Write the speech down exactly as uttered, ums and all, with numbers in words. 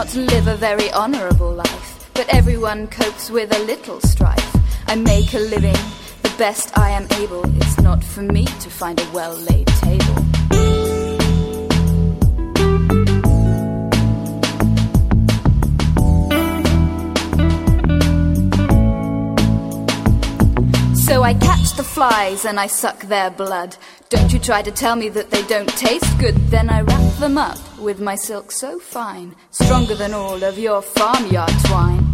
not live a very honourable life, but everyone copes with a little strife. I make a living the best I am able. It's not for me to find a well-laid table. So I catch the flies and I suck their blood. Don't you try to tell me that they don't taste good. Then I wrap them up with my silk so fine, stronger than all of your farmyard twine.